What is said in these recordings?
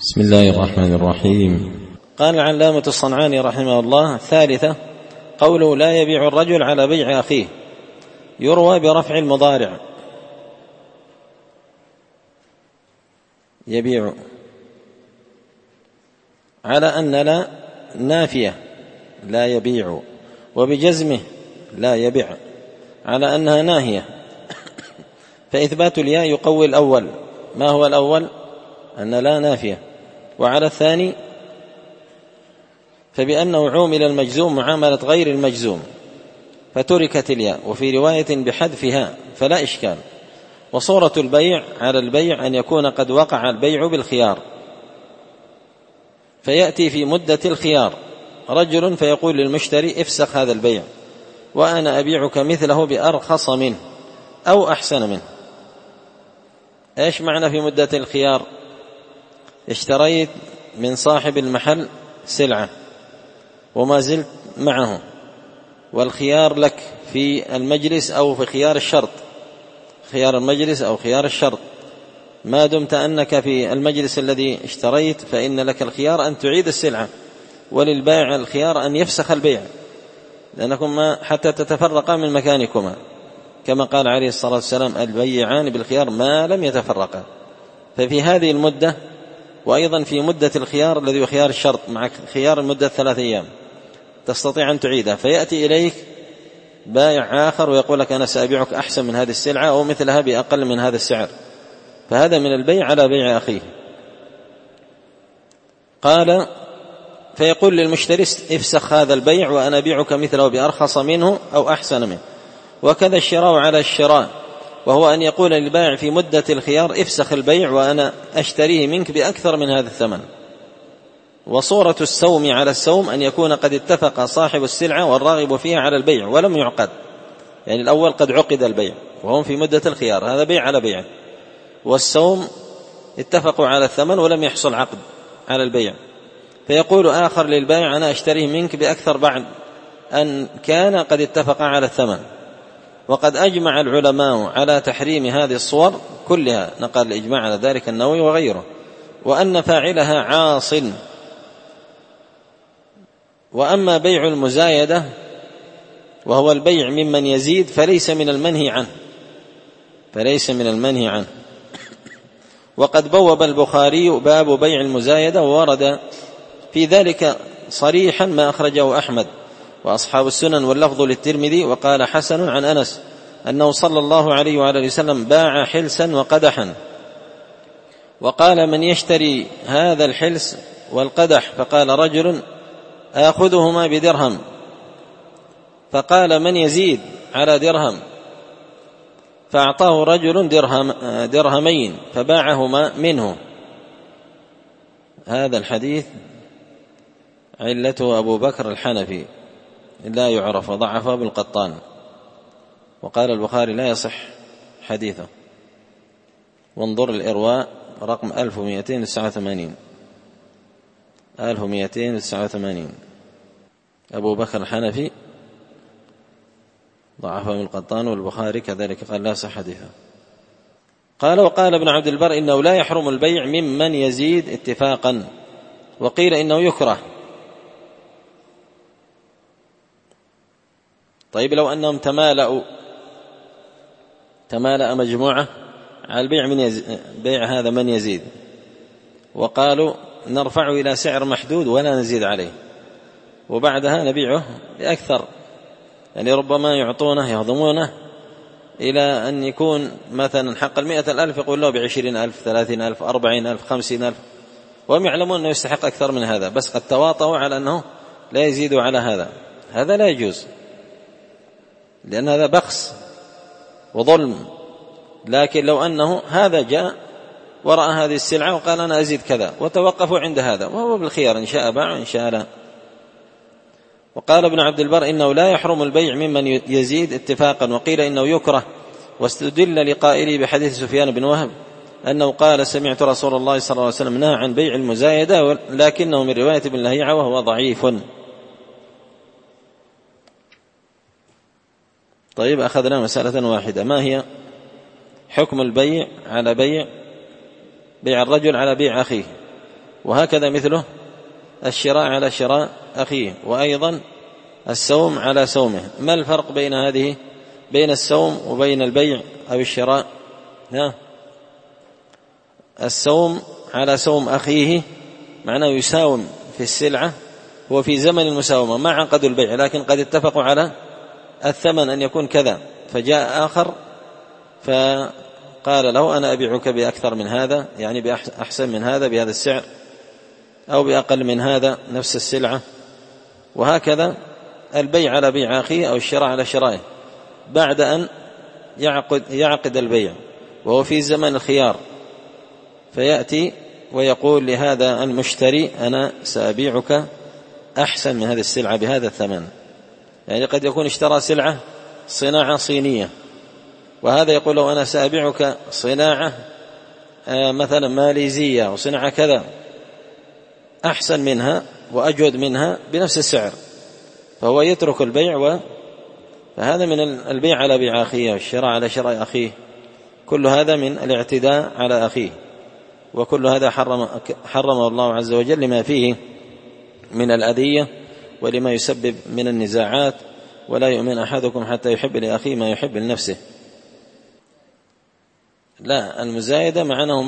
بسم الله الرحمن الرحيم. قال العلامة الصنعاني رحمه الله: ثالثة، قوله لا يبيع الرجل على بيع أخيه، يروى برفع المضارع، يبيع على أن لا نافية لا يبيع، وبجزمه لا يبيع على أنها ناهية، فإثبات الياء يقوي الأول. ما هو الأول؟ أن لا نافية. وعلى الثاني فبأنه عومل المجزوم معاملة غير المجزوم فتركت الياء، وفي رواية بحذفها فلا إشكال. وصورة البيع على البيع أن يكون قد وقع البيع بالخيار، فيأتي في مدة الخيار رجل فيقول للمشتري: افسخ هذا البيع وأنا أبيعك مثله بأرخص منه أو أحسن منه. إيش معنى في مدة الخيار؟ اشتريت من صاحب المحل سلعة وما زلت معه، والخيار لك في المجلس أو في خيار الشرط، خيار المجلس أو خيار الشرط. ما دمت أنك في المجلس الذي اشتريت فإن لك الخيار أن تعيد السلعة، وللبائع الخيار أن يفسخ البيع، لأنكما حتى تتفرقا من مكانكما، كما قال عليه الصلاة والسلام: البيعان بالخيار ما لم يتفرقا. ففي هذه المدة، وأيضا في مدة الخيار الذي هو خيار الشرط مع خيار المدة 3 أيام، تستطيع أن تعيدها. فيأتي إليك بائع آخر ويقول لك: أنا سأبيعك أحسن من هذه السلعة أو مثلها بأقل من هذا السعر، فهذا من البيع على بيع أخيه. قال: فيقول للمشتري: افسخ هذا البيع وأنا أبيعك مثله بأرخص منه أو أحسن منه. وكذا الشراء على الشراء، وهو أن يقول للبائع في مدة الخيار: افسخ البيع وأنا أشتريه منك بأكثر من هذا الثمن. وصورة السوم على السوم أن يكون قد اتفق صاحب السلعة والراغب فيها على البيع ولم يعقد، يعني الأول قد عقد البيع وهم في مدة الخيار، هذا بيع على بيع. والسوم اتفقوا على الثمن ولم يحصل عقد على البيع، فيقول آخر للبائع: أنا أشتريه منك بأكثر بعد أن كان قد اتفق على الثمن. وقد أجمع العلماء على تحريم هذه الصور كلها، نقل الإجماع على ذلك النووي وغيره، وأن فاعلها عاص. وأما بيع المزايدة وهو البيع ممن يزيد فليس من المنهي عنه، وقد بوب البخاري باب بيع المزايدة، وورد في ذلك صريحا ما أخرجه أحمد وأصحاب السنن واللفظ للترمذي. وقال حسن عن أنس أنه صلى الله عليه وآله وسلم باع حلسا وقدحا، وقال: من يشتري هذا الحلس والقدح؟ فقال رجل: آخذهما بدرهم. فقال: من يزيد على درهم؟ فأعطاه رجل درهمين فباعهما منه. هذا الحديث علته أبو بكر الحنفي لا يعرف، ضعفه ابن القطان، وقال البخاري لا يصح حديثه. وانظر الإرواء رقم 1289 أبو بكر الحنفي ضعفه ابن القطان، والبخاري كذلك قال لا يصح حديثه. قال: وقال ابن عبد البر إنه لا يحرم البيع ممن يزيد اتفاقا، وقيل إنه يكره. طيب، لو أنهم تمالأ مجموعة على البيع بيع هذا من يزيد، وقالوا نرفعه إلى سعر محدود ولا نزيد عليه، وبعدها نبيعه بأكثر، يعني ربما يعطونه يهضمونه إلى أن يكون مثلا حق 100,000 يقول له 20,000 30,000 40,000 50,000، وهم يعلمون أنه يستحق أكثر من هذا، بس قد تواطؤوا على أنه لا يزيدوا على هذا لا يجوز، لأن هذا بخس وظلم. لكن لو أنه هذا جاء ورأى هذه السلعة وقال أنا أزيد كذا، وتوقفوا عند هذا، وهو بالخيار إن شاء باع وإن شاء لا. وقال ابن عبد البر إنه لا يحرم البيع ممن يزيد اتفاقا، وقيل إنه يكره. واستدل لقائله بحديث سفيان بن وهب أنه قال: سمعت رسول الله صلى الله عليه وسلم نهى عن بيع المزايدة، لكنه من رواية ابن لهيعة وهو ضعيف. طيب، أخذنا مسألة واحدة، ما هي حكم البيع على بيع الرجل على بيع أخيه؟ وهكذا مثله الشراء على شراء أخيه، وأيضا السوم على سومه. ما الفرق بين هذه، بين السوم وبين البيع أو الشراء؟ السوم على سوم أخيه معناه يساوم في السلعة، هو في زمن المساومة ما عقدوا البيع، لكن قد اتفقوا على الثمن أن يكون كذا، فجاء آخر فقال له أنا أبيعك بأكثر من هذا، يعني بأحسن من هذا بهذا السعر، أو بأقل من هذا نفس السلعة. وهكذا البيع على بيع أخيه أو الشراء على شرائه بعد أن يعقد البيع وهو في زمن الخيار، فيأتي ويقول لهذا المشتري أنا سأبيعك أحسن من هذه السلعة بهذا الثمن. يعني قد يكون اشترى سلعة صناعة صينية، وهذا يقول له أنا سأبيعك صناعة مثلا ماليزية وصناعة كذا أحسن منها وأجود منها بنفس السعر، فهو يترك البيع فهذا من البيع على بيع أخيه والشراء على شراء أخيه، كل هذا من الاعتداء على أخيه، وكل هذا حرمه الله عز وجل لما فيه من الأذية ولما يسبب من النزاعات. ولا يؤمن أحدكم حتى يحب لأخيه ما يحب لنفسه. لا، المزايدة معناه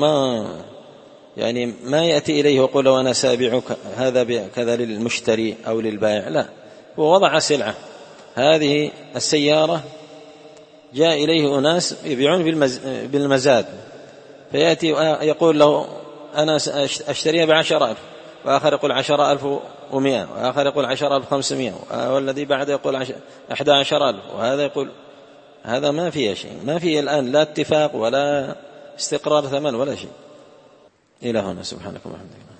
ما يأتي إليه ويقول له أنا سأبيعك هذا كذا للمشتري أو للبائع، لا، هو وضع سلعة، هذه السيارة جاء إليه أناس يبيعون بالمزاد، فيأتي يقول له أنا أشتريها ب10,000، وآخر يقول 10,100، وآخر يقول 10,500، والذي بعد يقول 11,000، وهذا يقول هذا ما فيه شيء، ما فيه الآن لا اتفاق ولا استقرار ثمن ولا شيء. إلى هنا، سبحانك اللهم وبحمدك.